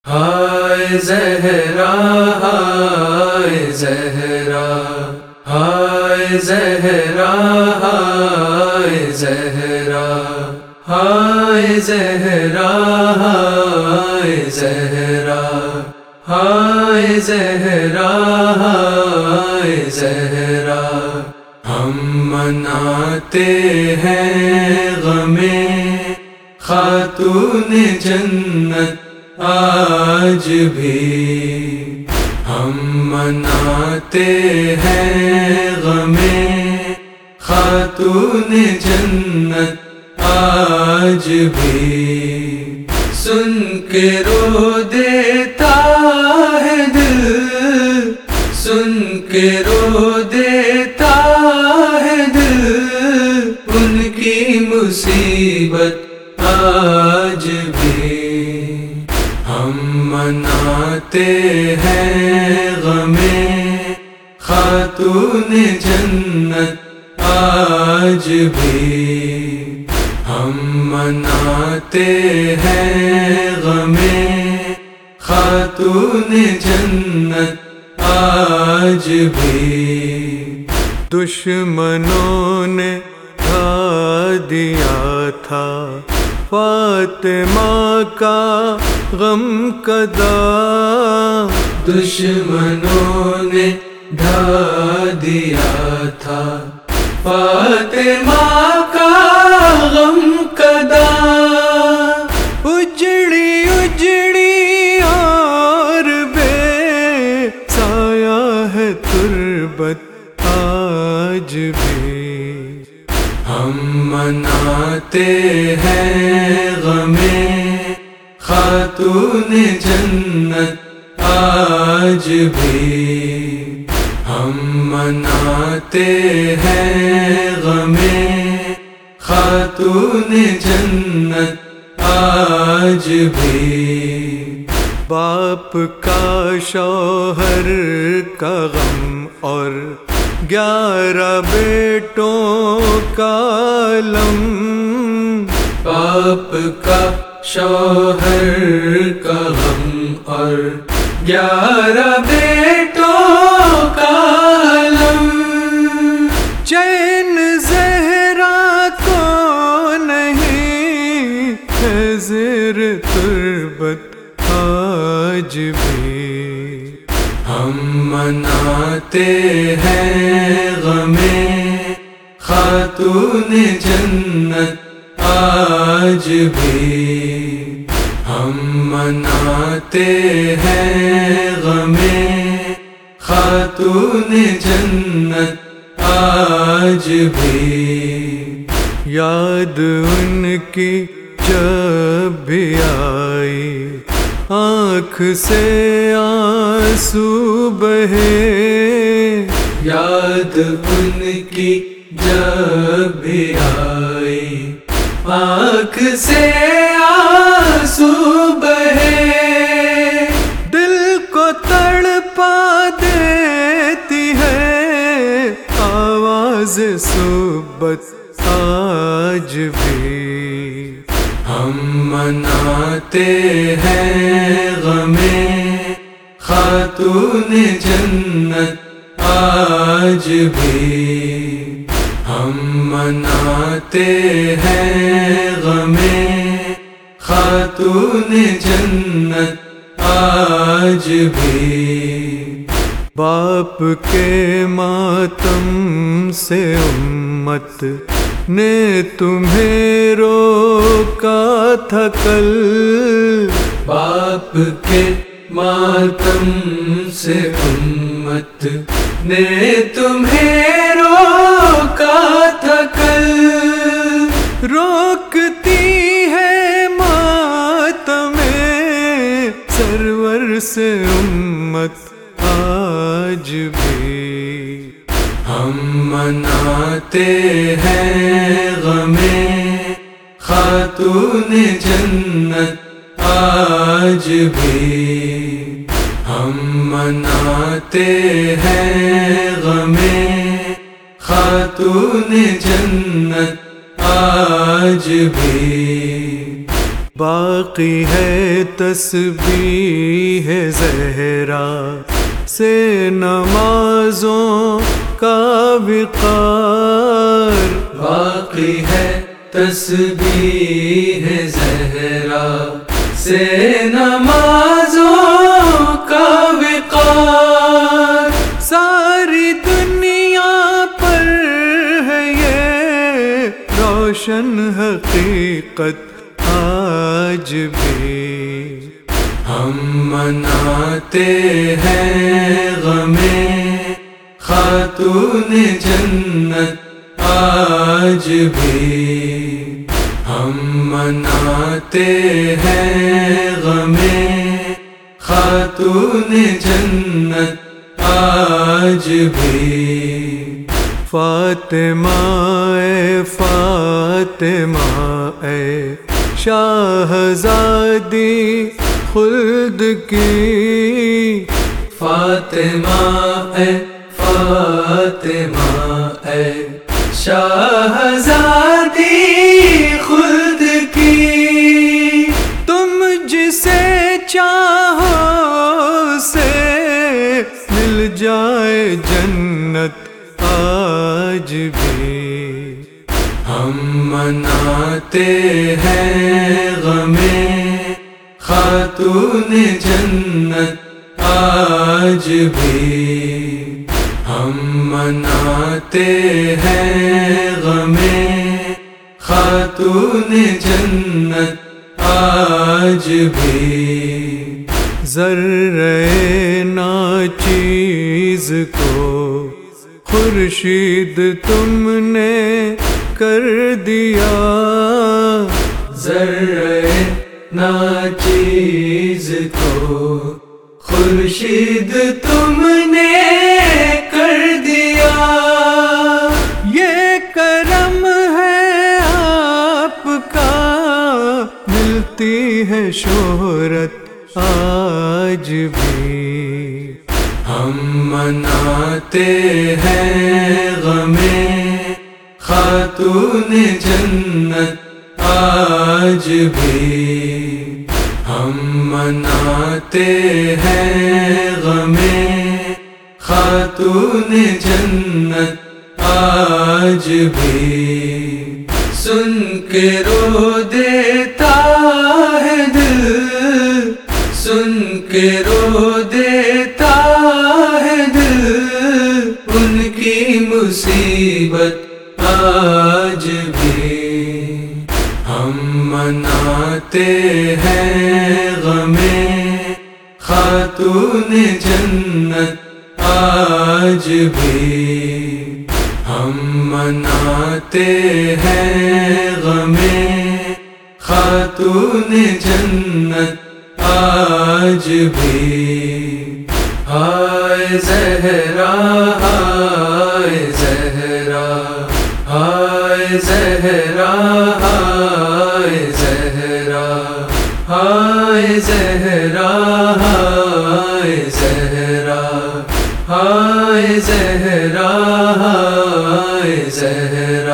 ہائے زہرا ہائے زہرا ہائے زہرا ہائے زہرا ہائے زہرا ہائے زہرا ہائے زہرا ہائے زہرا ہم مناتے ہیں غم خاتون جنت آج بھی، ہم مناتے ہیں غم خاتون جنت آج بھی، سن کے رو دیتا ہے دل، سن کے رو دیتا ہے دل، ان کی مصیبت آج بھی، ہم مناتے ہیں غم خاتون جنت آج بھی، ہم مناتے ہیں غم خاتون جنت آج بھی۔ دشمنوں نے ڈھا دیا تھا فاطمہ کا غم کدا، دشمنوں نے ڈھا دیا تھا فاطمہ کا غم کدا، اجڑی اجڑی اور بے سایہ ہے تربت آج بھی، ہم مناتے ہیں غم خاتون جنت آج بھی، ہم مناتے ہیں غم خاتون جنت آج بھی، باپ کا شوہر کا غم اور 11 بیٹوں کا علم، باپ کا شوہر کا غم اور 11 بیٹوں کا علم، چین زہرا کو نہیں ہے زیر تربت آج بھی، ہم مناتے ہیں غم خاتون جنت آج بھی، ہم مناتے ہیں غم خاتون جنت آج بھی، یاد ان کی جب بھی آئی آنکھ سے آنسو بہے، یاد ان کی جب بھی آئی آنکھ سے آنسو بہے، دل کو تڑپا دیتی ہے آواز صحبت آج بھی، ہم مناتے ہیں غم خاتون جنت آج بھی، ہم مناتے ہیں غم خاتون جنت آج بھی، باپ کے ماتم سے امت نے تمہیں روکا تھا کل، باپ کے ماتم سے امت نے تمہیں روکا تھا کل، روکتی ہے ماتم سرور سے امت آج بھی، ہم مناتے ہیں غم خاتون جنت آج بھی، ہم مناتے ہیں غم خاتون جنت آج بھی، باقی ہے تسبیح زہرا سے نمازوں کا وقار، باقی ہے تسبیح زہرا سے نمازوں کا وقار، ساری دنیا پر ہے یہ روشن حقیقت آج بھی۔ ہم مناتے ہیں غم خاتون جنت آج بھی، ہم مناتے ہیں غم خاتون جنت آج بھی۔ فاطمہ اے فاطمہ اے شاہزادی خلد کی، فاطمہ اے فاطمہ اے شاہزادی خلد کی، تم جسے چاہو سے مل جائے جنت آج بھی۔ ہم مناتے ہیں غم خاتون جنت آج بھی، ہم مناتے ہیں غم خاتون جنت آج بھی۔ ذرے ناچیز کو خورشید تم نے کر دیا، ذرے ناچیز کو خورشید تم نے کر دیا، یہ کرم ہے آپ کا ملتی ہے شہرت آج بھی۔ ہم مناتے ہیں غم خاتون جنت آج بھی، ہم مناتے ہیں غم خاتون جنت آج بھی۔ سن کے رو دیتا ہے دل، سن کے رو دیتا ہے دل، ان کی مصیبت آج بھی۔ ہم مناتے ہیں غم خاتون جنت آج بھی، ہم مناتے ہیں غم خاتون جنت آج بھی۔ ہائے زہرا ہائے زہرا ہائے زہرا ہائے زہرا ہائے زہرا ہائے زہرا ہائے زہرا ہائے زہرا۔